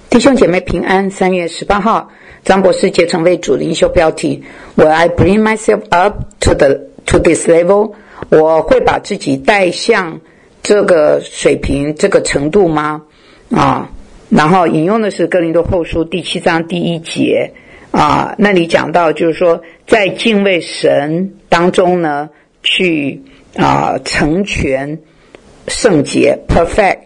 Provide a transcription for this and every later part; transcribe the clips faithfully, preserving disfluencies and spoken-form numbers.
弟兄姐妹平安。三月十八号，张博士竭诚为主灵修标题 Will I bring myself up to the to this level？ 我会把自己带向这个水平这个程度吗？啊，然后引用的是哥林多后书第七章第一节啊，那里讲到就是说在敬畏神当中呢，去啊成全圣洁 perfect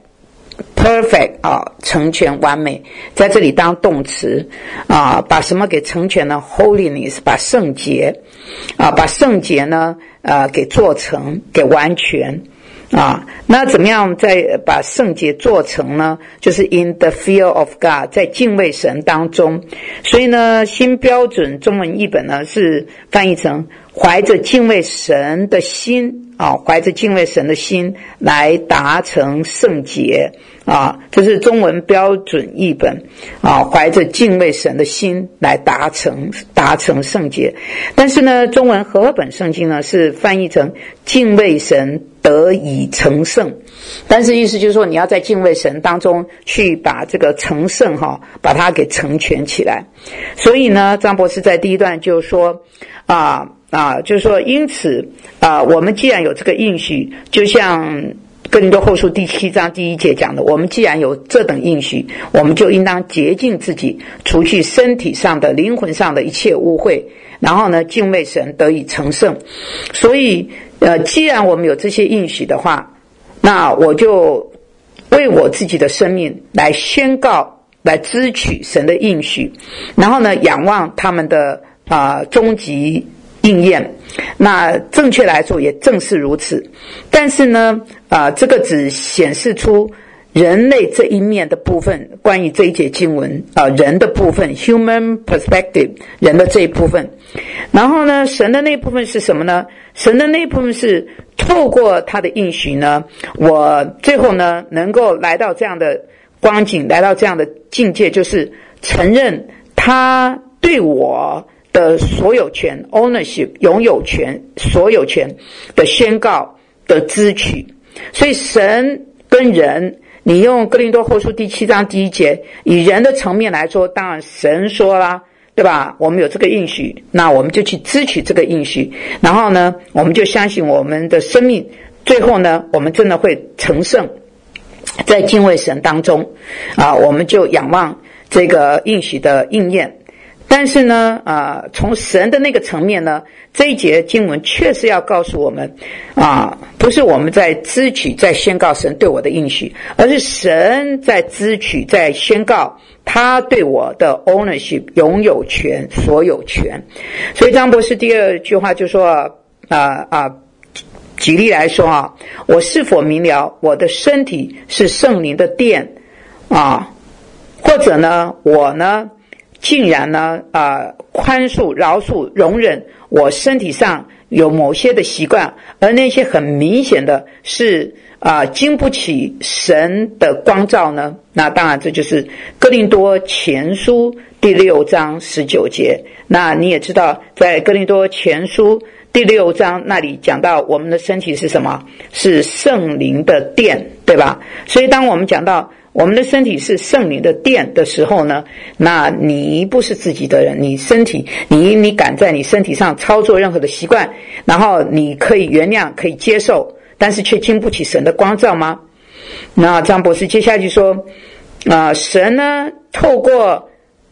perfect 啊，成全完美，在这里当动词啊，把什么给成全呢 ？holiness， 把圣洁啊，把圣洁呢呃给做成，给完全啊。那怎么样再把圣洁做成呢？就是 in the fear of God， 在敬畏神当中。所以呢，新标准中文译本呢是翻译成怀着敬畏神的心啊，怀着敬畏神的心来达成圣洁啊，这是中文标准译本啊，怀着敬畏神的心来达成达成圣洁。但是呢，中文和合本圣经呢是翻译成敬畏神得以成圣，但是意思就是说你要在敬畏神当中去把这个成圣哈、啊，把它给成全起来。所以呢，张博士在第一段就说啊啊，就是说因此啊，我们既然有这个应许，就像哥林多后书第七章第一节讲的，我们既然有这等应许，我们就应当洁净自己，除去身体上的灵魂上的一切污秽，然后呢敬畏神得以成圣。所以呃，既然我们有这些应许的话，那我就为我自己的生命来宣告，来支取神的应许，然后呢仰望他们的啊、呃、终极应验。那正确来说也正是如此，但是呢啊、呃，这个只显示出人类这一面的部分，关于这一节经文啊、呃、人的部分 human perspective 人的这一部分。然后呢神的那部分是什么呢？神的那部分是透过他的应许呢，我最后呢能够来到这样的光景，来到这样的境界，就是承认他对我的所有权 ownership 拥有权所有权的宣告的支取。所以神跟人，你用哥林多后书第七章第一节，以人的层面来说，当然神说啦，对吧？我们有这个应许，那我们就去支取这个应许，然后呢我们就相信我们的生命最后呢我们真的会成圣，在敬畏神当中啊，我们就仰望这个应许的应验。但是呢啊，从神的那个层面呢，这一节经文确实要告诉我们啊，不是我们在支取在宣告神对我的应许，而是神在支取在宣告他对我的 ownership 拥有权所有权。所以张博士第二句话就说啊啊举例来说啊，我是否明了我的身体是圣灵的殿啊，或者呢我呢竟然呢啊、呃、宽恕饶恕容忍我身体上有某些的习惯，而那些很明显的是啊、呃、经不起神的光照呢？那当然这就是哥林多前书第六章十九节。那你也知道在哥林多前书第六章那里讲到我们的身体是什么？是圣灵的殿，对吧？所以当我们讲到我们的身体是圣灵的殿的时候呢，那你不是自己的人，你身体你你敢在你身体上操作任何的习惯，然后你可以原谅可以接受，但是却经不起神的光照吗？那张博士接下去说啊、呃，神呢透过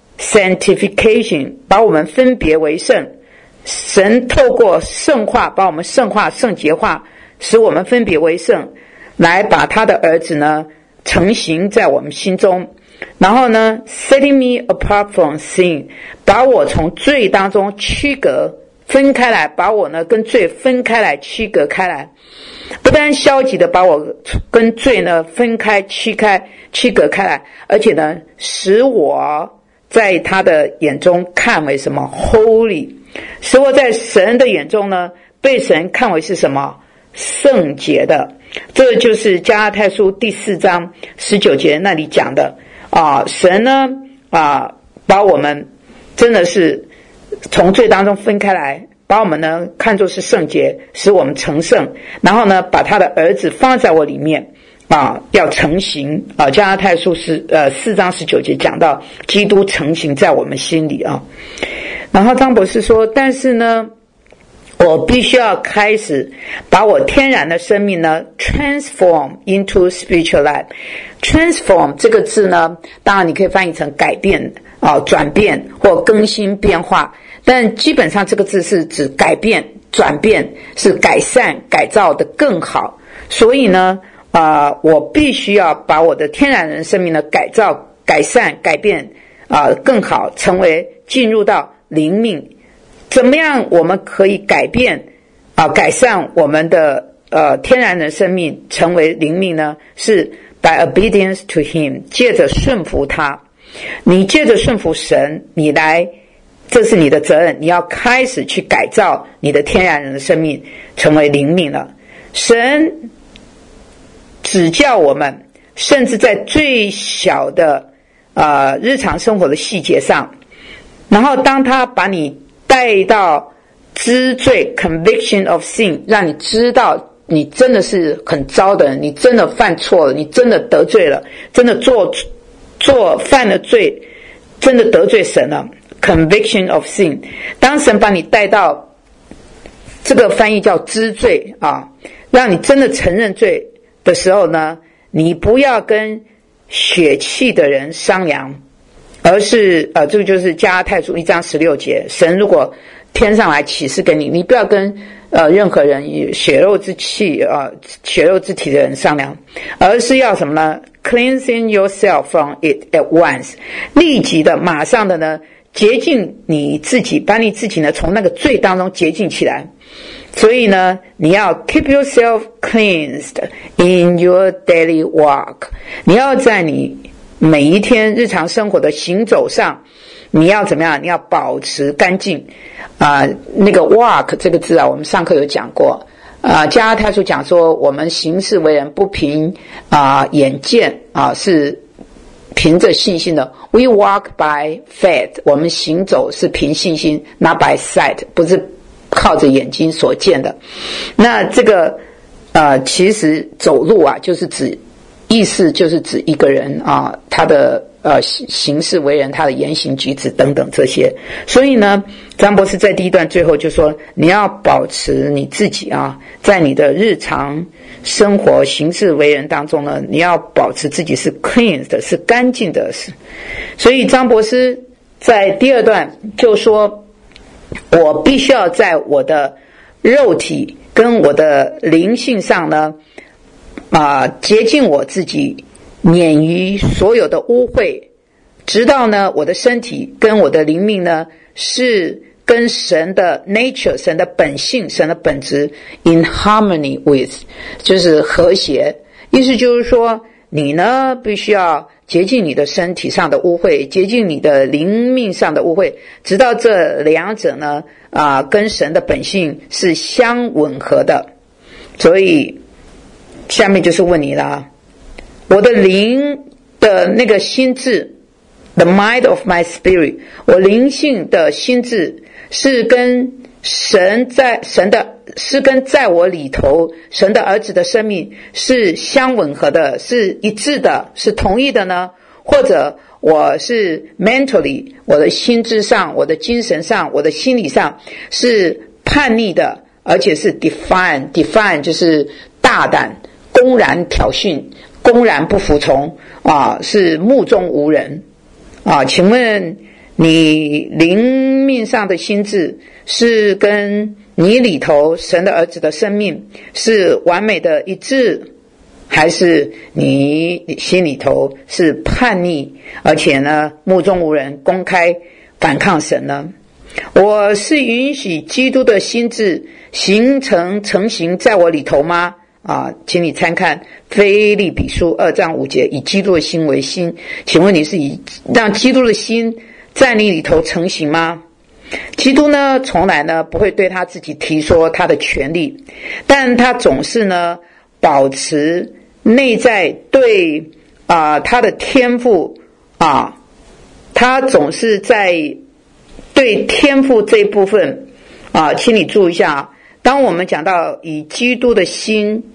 sanctification 把我们分别为圣，神透过圣化把我们圣化圣洁化，使我们分别为圣，来把他的儿子呢成形在我们心中，然后呢 setting me apart from sin 把我从罪当中区隔分开来，把我呢跟罪分开来区隔开来，不但消极的把我跟罪呢分开区开区隔开来，而且呢使我在他的眼中看为什么 holy， 使我在神的眼中呢被神看为是什么圣洁的。这就是加拉太书第四章十九节那里讲的啊，神呢啊把我们真的是从罪当中分开来，把我们呢看作是圣洁，使我们成圣，然后呢把他的儿子放在我里面啊，要成形啊，加拉太书是呃四章十九节讲到基督成形在我们心里啊。然后张博士说，但是呢，我必须要开始把我天然的生命呢 transform into spiritual life。transform 这个字呢，当然你可以翻译成改变啊、转变或更新变化，但基本上这个字是指改变、转变，是改善、改造的更好。所以呢，啊、呃，我必须要把我的天然人生命的改造、改善、改变啊、呃、更好，成为进入到灵命。怎么样我们可以改变啊、呃、改善我们的呃天然人生命，成为灵命呢？是 by obedience to him， 借着顺服他。你借着顺服神，你来，这是你的责任，你要开始去改造你的天然人的生命，成为灵命了。神指教我们，甚至在最小的呃日常生活的细节上，然后当他把你带到知罪 conviction of sin， 让你知道你真的是很糟的人，你真的犯错了，你真的得罪了，真的做做犯了罪，真的得罪神了 conviction of sin。 当神把你带到这个翻译叫知罪啊，让你真的承认罪的时候呢，你不要跟血气的人商量，而是呃，这个就是加拉太书一章十六节，神如果天上来启示给你，你不要跟呃任何人以血肉之气呃血肉之体的人商量，而是要什么呢？ cleansing yourself from it at once， 立即的马上的呢洁净你自己，把你自己呢从那个罪当中洁净起来。所以呢，你要 keep yourself cleansed in your daily walk， 你要在你每一天日常生活的行走上，你要怎么样？你要保持干净啊、呃！那个 walk 这个字啊，我们上课有讲过啊。加拉太书讲说，我们行事为人不凭啊、呃、眼见啊、呃，是凭着信心的。We walk by faith， 我们行走是凭信心 ，not by sight， 不是靠着眼睛所见的。那这个呃，其实走路啊，就是指。意思就是指一个人啊，他的呃行事为人，他的言行举止等等这些。所以呢，张博士在第一段最后就说，你要保持你自己啊，在你的日常生活行事为人当中呢，你要保持自己是 clean 的，是干净的。所以张博士在第二段就说，我必须要在我的肉体跟我的灵性上呢啊、呃，洁净我自己，免于所有的污秽，直到呢我的身体跟我的灵命呢是跟神的 nature， 神的本性，神的本质 in harmony with， 就是和谐。意思就是说，你呢必须要洁净你的身体上的污秽，洁净你的灵命上的污秽，直到这两者呢啊、呃、跟神的本性是相吻合的。所以下面就是问你啦，我的灵的那个心智 the mind of my spirit， 我灵性的心智是跟神在神的是跟在我里头神的儿子的生命是相吻合的，是一致的，是同意的呢？或者我是 mentally， 我的心智上，我的精神上，我的心理上是叛逆的，而且是 define define 就是大胆公然挑衅，公然不服从啊，是目中无人啊。请问你灵命上的心智是跟你里头神的儿子的生命是完美的一致，还是你心里头是叛逆，而且呢目中无人，公开反抗神呢？我是允许基督的心智形成成型在我里头吗？啊，请你参看腓立比书二章五节，以基督的心为心。请问你是以让基督的心在你里头成型吗？基督呢，从来呢不会对他自己提说他的权利，但他总是呢保持内在对啊、呃、他的天赋啊，他总是在对天赋这一部分啊，请你注意一下。当我们讲到以基督的心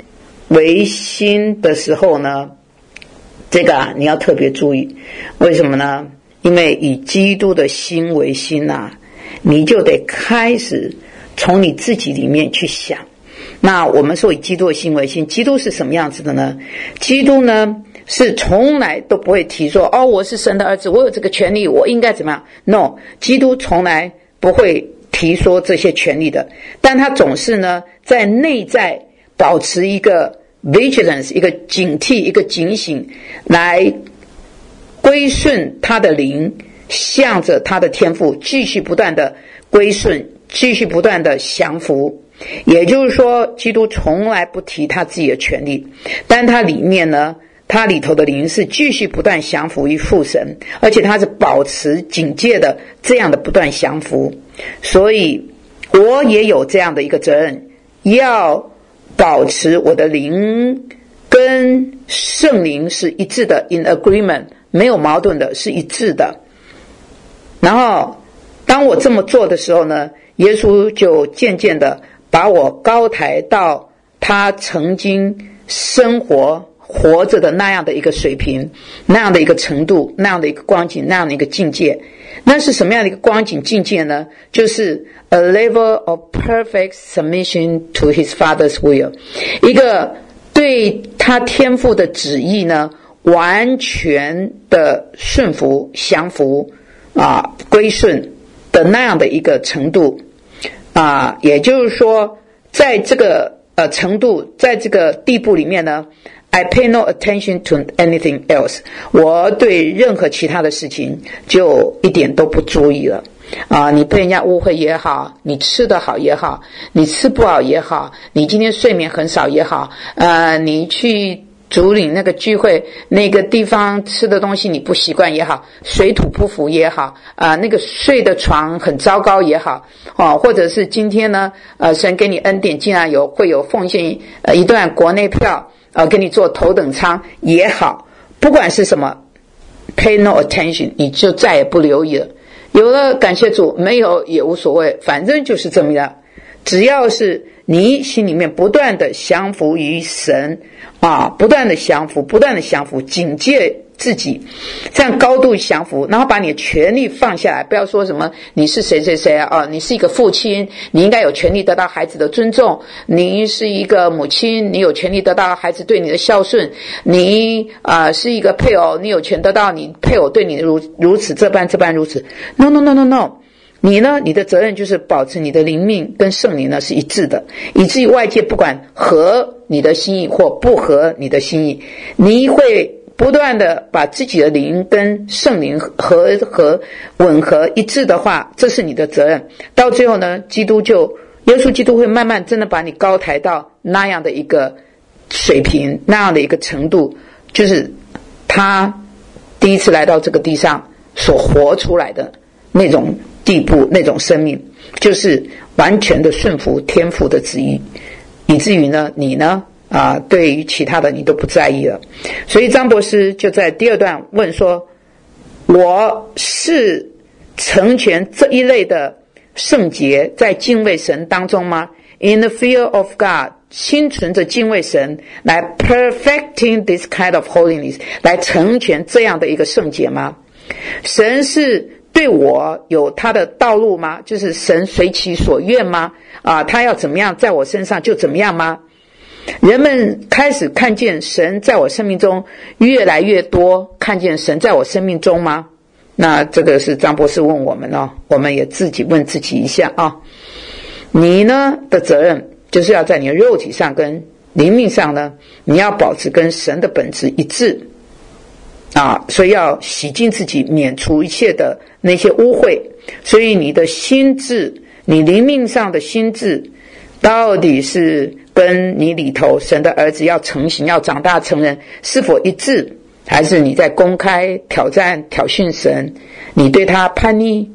为心的时候呢，这个啊你要特别注意。为什么呢？因为以基督的心为心啊，你就得开始从你自己里面去想。那我们说以基督的心为心，基督是什么样子的呢？基督呢是从来都不会提说，哦，我是神的儿子，我有这个权利，我应该怎么样。 No， 基督从来不会提说这些权利的，但他总是呢在内在保持一个 vigilance， 一个警惕，一个警醒，来归顺他的灵，向着他的天父继续不断的归顺，继续不断的降服。也就是说，基督从来不提他自己的权利，但他里面呢，他里头的灵是继续不断降服于父神，而且他是保持警戒的，这样的不断降服。所以我也有这样的一个责任，要保持我的灵跟圣灵是一致的， in agreement， 没有矛盾的，是一致的。然后当我这么做的时候呢，耶稣就渐渐的把我高抬到他曾经生活活着的那样的一个水平，那样的一个程度，那样的一个光景，那样的一个境界。那是什么样的一个光景境界呢？就是 a level of perfect submission to his father's will， 一个对他天父的旨意呢完全的顺服降服啊归顺的那样的一个程度啊，也就是说在这个呃程度，在这个地步里面呢， I pay no attention to anything else， 我对任何其他的事情就一点都不注意了啊！你被人家误会也好，你吃得好也好，你吃不好也好，你今天睡眠很少也好，呃，你去主领那个聚会，那个地方吃的东西你不习惯也好，水土不服也好，啊、呃，那个睡的床很糟糕也好，哦，或者是今天呢，呃，神给你恩典，竟然有会有奉献呃一段国内票，呃，给你做头等舱也好，不管是什么 ，pay no attention， 你就再也不留意了。有了感谢主，没有也无所谓，反正就是这么样。只要是你心里面不断的降服于神啊，不断的降服，不断的降服，警戒自己，这样高度降服，然后把你的权利放下来，不要说什么你是谁谁谁啊，你是一个父亲，你应该有权利得到孩子的尊重，你是一个母亲，你有权利得到孩子对你的孝顺，你啊、呃、是一个配偶，你有权得到你配偶对你如如此这般这般如此。 No no no no no，你呢？你的责任就是保持你的灵命跟圣灵呢是一致的，以至于外界不管合你的心意或不合你的心意，你会不断的把自己的灵跟圣灵合合吻合一致的话，这是你的责任。到最后呢，基督就耶稣基督会慢慢真的把你高抬到那样的一个水平，那样的一个程度，就是他第一次来到这个地上所活出来的那种地步，那种生命，就是完全的顺服天父的旨意，以至于呢你呢啊，对于其他的你都不在意了。所以张博士就在第二段问说，我是成全这一类的圣洁在敬畏神当中吗？ In the fear of God， 心存着敬畏神来 perfecting this kind of holiness， 来成全这样的一个圣洁吗？神是对我有他的道路吗？就是神随其所愿吗？啊，他要怎么样在我身上就怎么样吗？人们开始看见神在我生命中越来越多，看见神在我生命中吗？那这个是张博士问我们哦，我们也自己问自己一下啊。你呢的责任就是要在你的肉体上跟灵命上呢，你要保持跟神的本质一致啊，所以要洗净自己，免除一切的那些污秽。所以你的心智，你灵命上的心智到底是跟你里头神的儿子要成型要长大成人是否一致，还是你在公开挑战挑衅神，你对他叛逆？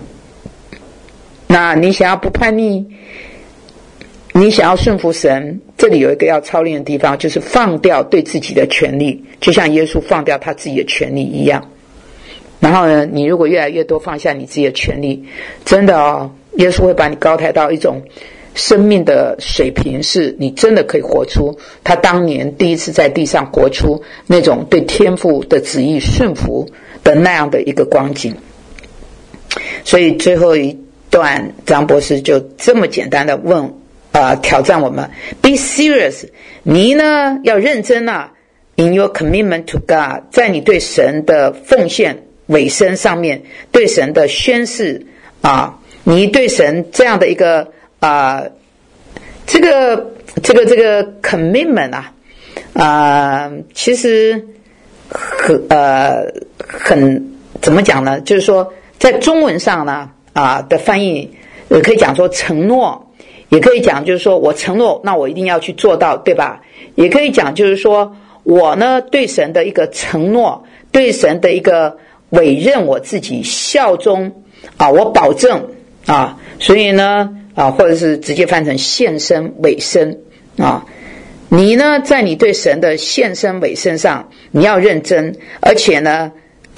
那你想要不叛逆，你想要顺服神，这里有一个要操练的地方，就是放掉对自己的权利，就像耶稣放掉他自己的权利一样。然后呢，你如果越来越多放下你自己的权利，真的哦，耶稣会把你高抬到一种生命的水平是你真的可以活出他当年第一次在地上活出那种对天父的旨意顺服的那样的一个光景。所以最后一段张博士就这么简单的问呃，挑战我们 Be serious， 你呢要认真啊 In your commitment to God， 在你对神的奉献委身上面，对神的宣誓啊，你对神这样的一个啊、呃，这个这个这个 commitment 啊啊、呃，其实很呃很怎么讲呢？就是说在中文上呢啊、呃、的翻译，也可以讲说承诺，也可以讲就是说我承诺，那我一定要去做到，对吧？也可以讲就是说我呢对神的一个承诺，对神的一个委任我自己效忠啊，我保证啊，所以呢啊，或者是直接翻成献身委身啊，你呢在你对神的献身委身上你要认真，而且呢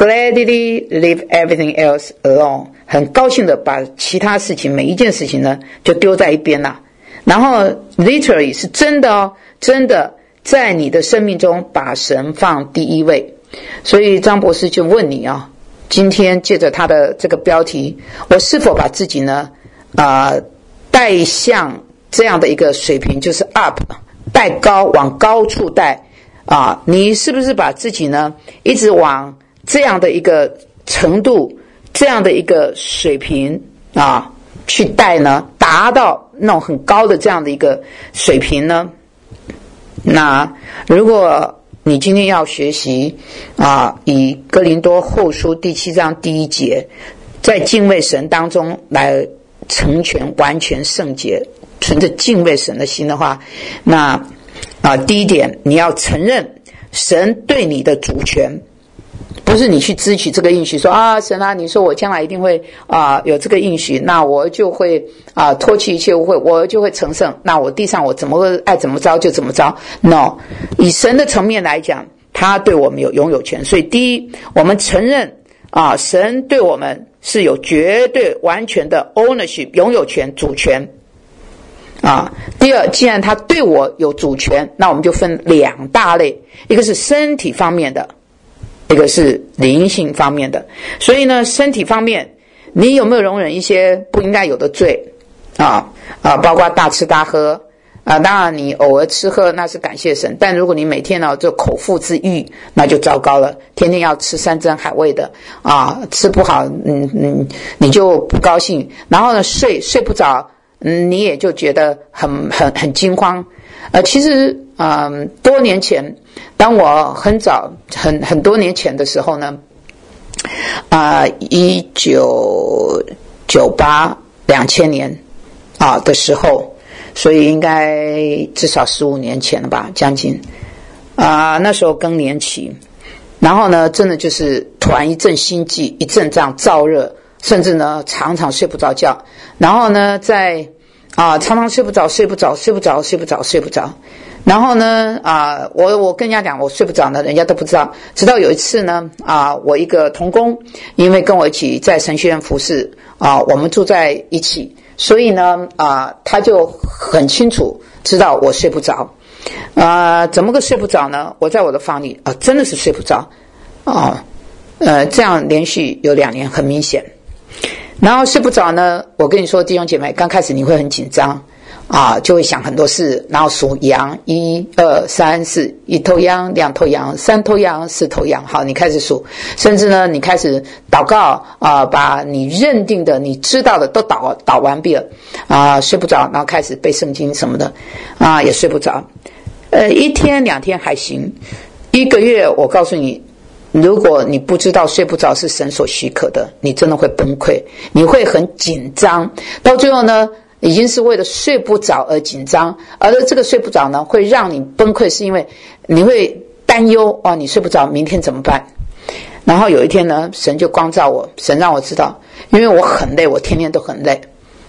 gladly leave everything else alone， 很高兴的把其他事情每一件事情呢就丢在一边啦，然后 literally 是真的哦，真的在你的生命中把神放第一位。所以张博士就问你啊，今天借着他的这个标题，我是否把自己呢啊、呃、带向这样的一个水平，就是 up 带高，往高处带啊，你是不是把自己呢一直往这样的一个程度，这样的一个水平啊去带呢，达到那种很高的这样的一个水平呢？那如果你今天要学习啊，以哥林多后书第七章第一节，在敬畏神当中来成全完全圣洁，存着敬畏神的心的话，那啊，第一点你要承认神对你的主权，不是你去支取这个应许，说啊神啊，你说我将来一定会啊有这个应许，那我就会啊脱去一切污秽，我就会成圣，那我地上我怎么会爱怎么着就怎么着。 No， 以神的层面来讲，他对我们有拥有权。所以第一，我们承认啊神对我们是有绝对完全的 ownership 拥有权主权啊。第二，既然他对我有主权，那我们就分两大类，一个是身体方面的，一个是灵性方面的。所以呢，身体方面你有没有容忍一些不应该有的罪啊啊，包括大吃大喝啊，当然你偶尔吃喝那是感谢神，但如果你每天呢就口腹之欲，那就糟糕了，天天要吃山珍海味的啊，吃不好嗯嗯你就不高兴，然后呢睡睡不着，嗯你也就觉得很很很惊慌。呃其实嗯多年前，当我很早很很多年前的时候呢，啊一九九八两千年啊的时候，所以应该至少十五年前了吧，将近啊，那时候更年期，然后呢真的就是突然一阵心悸，一阵这样燥热，甚至呢常常睡不着觉，然后呢在啊常常睡不着睡不着睡不着睡不着睡不着，然后呢啊我我跟人家讲我睡不着呢，人家都不知道，直到有一次呢啊我一个同工，因为跟我一起在神学院服侍啊，我们住在一起，所以呢啊他就很清楚知道我睡不着啊，怎么个睡不着呢？我在我的房里啊真的是睡不着啊，呃这样连续有两年很明显。然后睡不着呢，我跟你说弟兄姐妹，刚开始你会很紧张啊，就会想很多事，然后数羊，一二三四，一头羊，两头羊，三头羊，四头羊，好，你开始数，甚至呢你开始祷告啊，把你认定的你知道的都祷祷完毕了啊，睡不着，然后开始背圣经什么的啊，也睡不着。呃一天两天还行，一个月我告诉你，如果你不知道睡不着是神所许可的，你真的会崩溃，你会很紧张，到最后呢已经是为了睡不着而紧张，而这个睡不着呢会让你崩溃，是因为你会担忧哦，你睡不着明天怎么办。然后有一天呢神就光照我，神让我知道，因为我很累，我天天都很累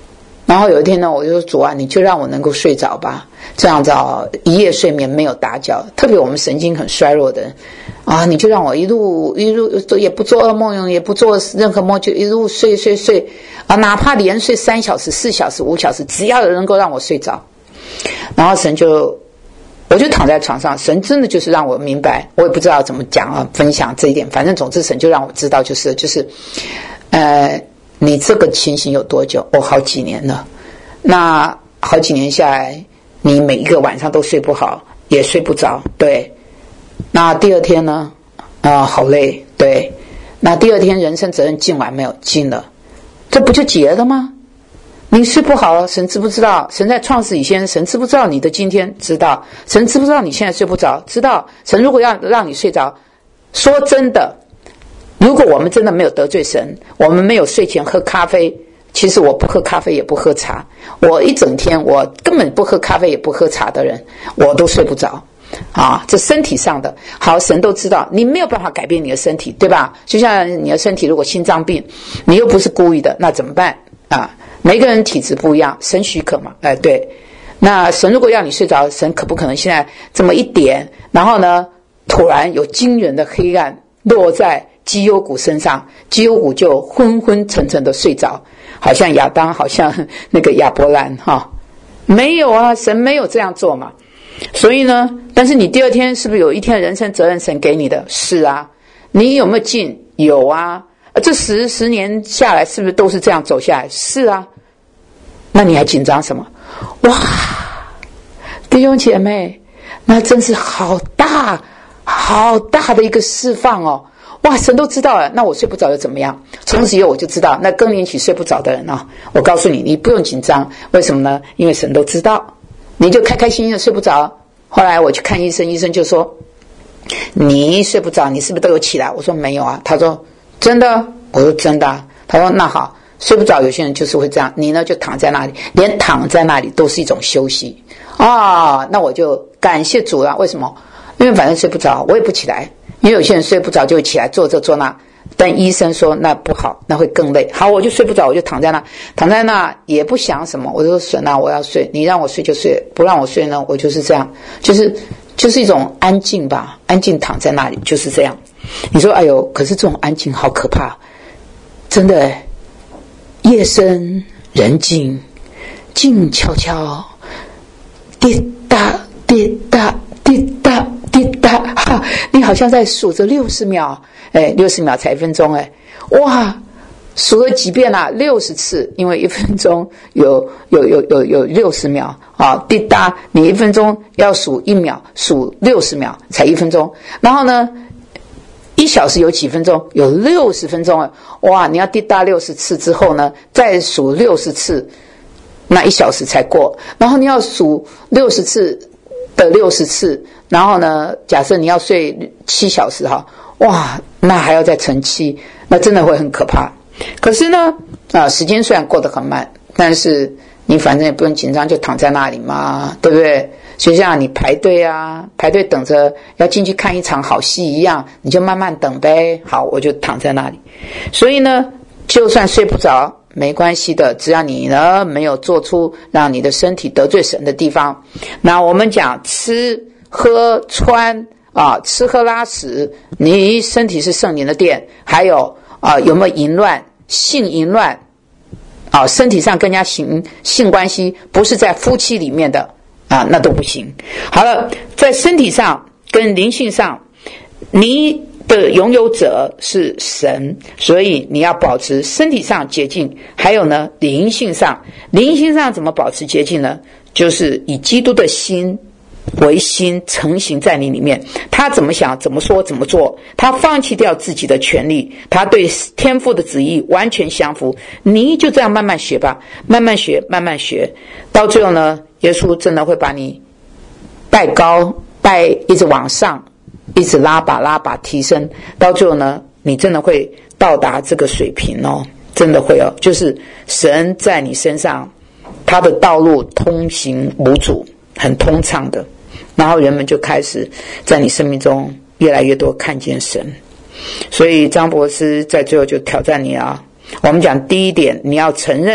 然后有一天呢，我就说主啊，你就让我能够睡着吧，这样子啊，一夜睡眠没有打搅。特别我们神经很衰弱的人啊，你就让我一路一路也不做噩梦，也不做任何梦，就一路睡睡睡啊，哪怕连睡三小时、四小时、五小时，只要能够让我睡着。然后神就，我就躺在床上，神真的就是让我明白，我也不知道怎么讲啊，分享这一点，反正总之神就让我知道，就是就是，呃。你这个情形有多久？哦，好几年了。那好几年下来，你每一个晚上都睡不好，也睡不着。对。那第二天呢？啊、呃，好累。对。那第二天人生责任尽完没有？尽了。这不就结了吗？你睡不好了，神知不知道？神在创世以前，神知不知道你的今天？知道。神知不知道你现在睡不着？知道。神如果要让你睡着，说真的。如果我们真的没有得罪神，我们没有睡前喝咖啡，其实我不喝咖啡也不喝茶，我一整天我根本不喝咖啡也不喝茶的人，我都睡不着啊！这身体上的好，神都知道，你没有办法改变你的身体，对吧？就像你的身体如果心脏病，你又不是故意的，那怎么办啊？每个人体质不一样，神许可嘛？哎，对。那神如果要你睡着，神可不可能现在这么一点，然后呢，突然有惊人的黑暗落在基优谷身上，基优谷就昏昏沉沉的睡着，好像亚当，好像那个亚伯兰哈，没有啊，神没有这样做嘛。所以呢，但是你第二天是不是有一天人生责任神给你的？是啊，你有没有尽？有啊，这十十年下来是不是都是这样走下来？是啊，那你还紧张什么？哇，弟兄姐妹，那真是好大好大的一个释放哦。哇，神都知道了，那我睡不着又怎么样？从此以后我就知道，那更年期睡不着的人啊，我告诉你，你不用紧张，为什么呢？因为神都知道，你就开开心心的睡不着。后来我去看医生，医生就说你睡不着，你是不是都有起来？我说没有啊。他说真的？我说真的啊。他说那好，睡不着有些人就是会这样，你呢就躺在那里，连躺在那里都是一种休息啊。那我就感谢主了。为什么？因为反正睡不着，我也不起来。因为有些人睡不着就会起来坐这坐那，但医生说那不好，那会更累。好，我就睡不着，我就躺在那，躺在那也不想什么，我就说神啊，我要睡，你让我睡就睡，不让我睡呢，我就是这样，就是就是一种安静吧，安静躺在那里就是这样。你说哎呦，可是这种安静好可怕，真的，夜深人静，静悄悄，滴答滴答滴答。滴答，哈，你好像在数着六十秒，哎，六十秒才一分钟，哎，哇，数了几遍啊？六十次，因为一分钟有有有有有六十秒啊！滴答，你一分钟要数一秒，数六十秒才一分钟。然后呢，一小时有几分钟？有六十分钟，哇！你要滴答六十次之后呢，再数六十次，那一小时才过。然后你要数六十次的六十次。然后呢，假设你要睡七小时哈，哇，那还要再乘七，那真的会很可怕。可是呢，啊，时间虽然过得很慢，但是你反正也不用紧张，就躺在那里嘛，对不对？就像你排队啊，排队等着要进去看一场好戏一样，你就慢慢等呗。好，我就躺在那里。所以呢，就算睡不着没关系的，只要你呢没有做出让你的身体得罪神的地方。那我们讲吃喝穿啊，吃喝拉屎，你身体是圣灵的殿。还有啊，有没有淫乱、性淫乱啊？身体上跟人家性性关系，不是在夫妻里面的啊，那都不行。好了，在身体上跟灵性上，你的拥有者是神，所以你要保持身体上洁净。还有呢，灵性上，灵性上怎么保持洁净呢？就是以基督的心为心成型在你里面，他怎么想怎么说怎么做，他放弃掉自己的权利，他对天父的旨意完全降服。你就这样慢慢学吧，慢慢学慢慢学，到最后呢，耶稣真的会把你带高，带一直往上，一直拉拔拉拔提升，到最后呢，你真的会到达这个水平哦，真的会哦，就是神在你身上，他的道路通行无阻，很通畅的。然后人们就开始在你生命中越来越多看见神。所以张博士在最后就挑战你啊，我们讲第一点，你要承认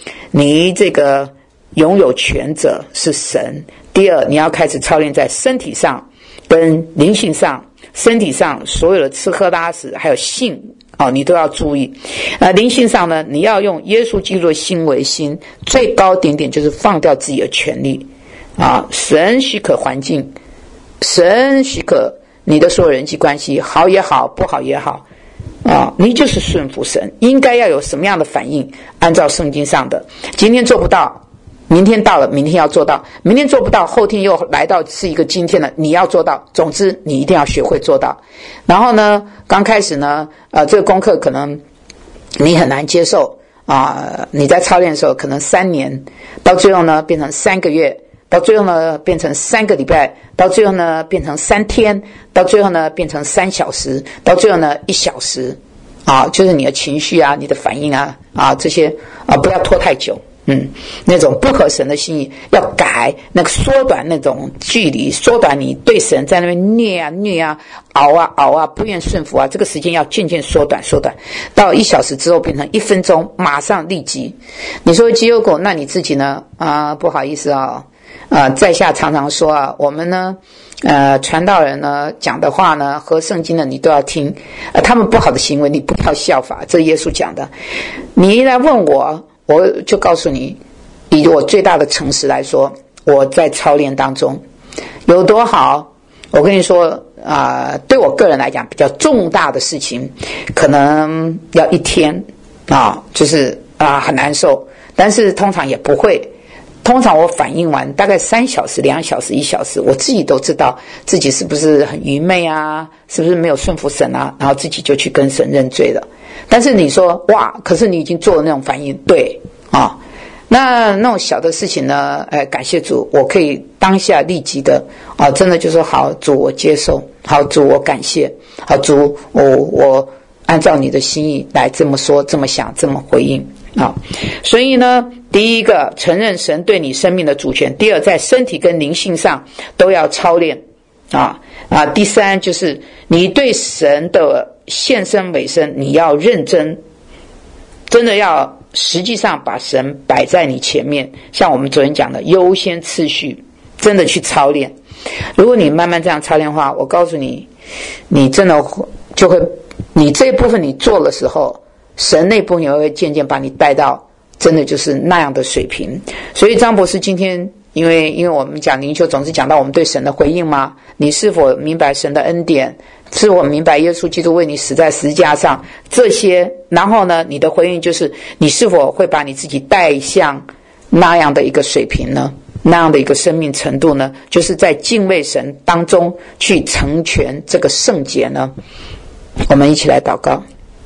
你这个拥有权者是神。第二，你要开始操练在身体上跟灵性上，身体上所有的吃喝拉屎还有性哦，你都要注意。呃，灵性上呢，你要用耶稣基督的心为心，最高点点就是放掉自己的权利啊。神许可环境，神许可你的所有人际关系，好也好，不好也好啊，你就是顺服神，应该要有什么样的反应？按照圣经上的，今天做不到，明天到了，明天要做到，明天做不到，后天又来到是一个今天了，你要做到。总之，你一定要学会做到。然后呢，刚开始呢，呃，这个功课可能你很难接受啊、呃，你在操练的时候可能三年，到最后呢变成三个月，到最后呢变成三个礼拜，到最后呢变成三天，到最后呢变成三小时，到最后呢一小时，啊，就是你的情绪啊，你的反应啊，啊这些啊不要拖太久。嗯，那种不合神的心意要改，那个缩短那种距离，缩短你对神在那边虐啊虐啊熬啊熬啊不愿顺服啊，这个时间要渐渐缩短缩短，到一小时之后变成一分钟，马上立即。你说基优狗，那你自己呢？啊，不好意思啊，啊，在下常常说啊，我们呢，呃，传道人呢讲的话呢，和圣经的你都要听，呃，他们不好的行为你不要效法，这是耶稣讲的。你来问我。我就告诉你，以我最大的诚实来说，我在操练当中有多好。我跟你说啊、呃，对我个人来讲比较重大的事情可能要一天啊，就是啊、呃、很难受，但是通常也不会，通常我反应完大概三小时两小时一小时，我自己都知道自己是不是很愚昧啊，是不是没有顺服神啊，然后自己就去跟神认罪了。但是你说哇，可是你已经做了那种反应，对啊，那那种小的事情呢，哎，感谢主，我可以当下立即的啊，真的就说好，主我接受，好主我感谢，好主我我按照你的心意来这么说，这么想，这么回应啊。所以呢，第一个承认神对你生命的主权，第二在身体跟灵性上都要操练啊啊，第三就是你对神的献身委身，你要认真，真的要实际上把神摆在你前面，像我们昨天讲的优先次序，真的去操练。如果你慢慢这样操练的话，我告诉你，你真的就会，你这一部分你做的时候，神那部分也会渐渐把你带到真的就是那样的水平。所以张博士今天因为因为我们讲灵修总是讲到我们对神的回应嘛，你是否明白神的恩典，是否明白耶稣基督为你死在十字架上这些，然后呢你的回应就是你是否会把你自己带向那样的一个水平呢，那样的一个生命程度呢，就是在敬畏神当中去成全这个圣洁呢。我们一起来祷告。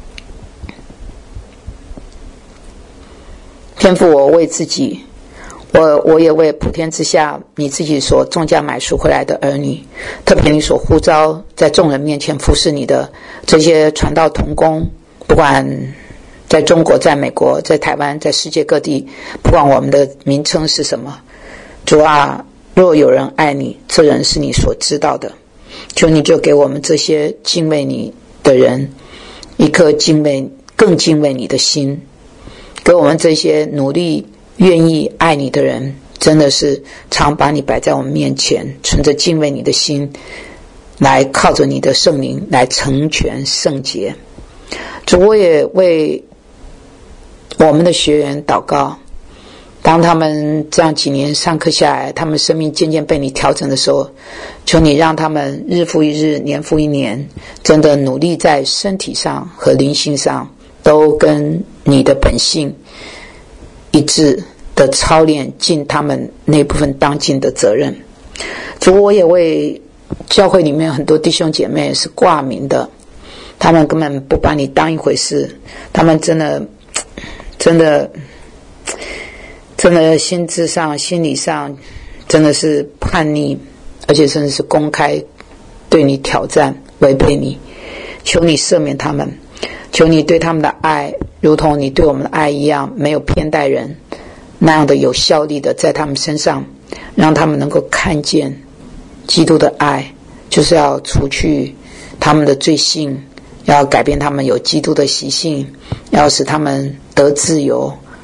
天父，我为自己，我我也为普天之下你自己所重价买赎回来的儿女，特别你所呼召在众人面前服侍你的这些传道同工，不管在中国，在美国，在台湾，在世界各地，不管我们的名称是什么，主啊，若有人爱你，这人是你所知道的，求你就给我们这些敬畏你的人一颗敬畏更敬畏你的心，给我们这些努力愿意爱你的人，真的是常把你摆在我们面前，存着敬畏你的心来靠着你的圣灵来成全圣洁。主，我也为我们的学员祷告，当他们这样几年上课下来，他们生命渐渐被你调整的时候，求你让他们日复一日，年复一年，真的努力在身体上和灵性上都跟你的本性一致的操练，尽他们那部分当尽的责任。主，我也为教会里面很多弟兄姐妹是挂名的，他们根本不把你当一回事，他们真的真的真的心智上心理上真的是叛逆，而且甚至是公开对你挑战违背你，求你赦免他们，求你对他们的爱如同你对我们的爱一样，没有偏待人，那样的有效力的在他们身上，让他们能够看见基督的爱，就是要除去他们的罪性，要改变他们有基督的习性，要使他们得自由，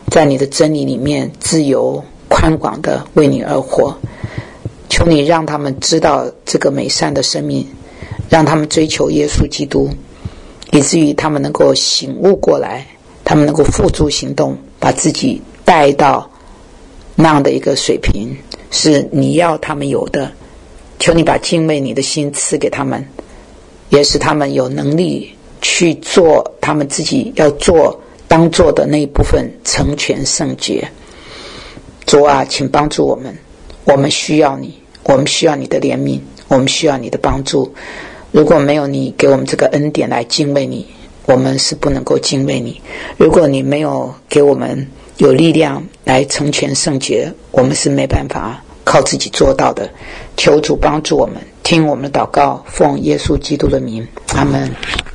在你的真理里面自由宽广的为你而活。求你让他们知道这个美善的生命，让他们追求耶稣基督，以至于他们能够醒悟过来，他们能够付诸行动，把自己带到那样的一个水平，是你要他们有的。求你把敬畏你的心赐给他们，也使他们有能力去做他们自己要做当做的那一部分，成全圣洁。主啊，请帮助我们，我们需要你，我们需要你的怜悯，我们需要你的帮助。如果没有你给我们这个恩典来敬畏你，我们是不能够敬畏你。如果你没有给我们有力量来成全圣洁，我们是没办法靠自己做到的。求主帮助我们，听我们的祷告，奉耶稣基督的名，阿们。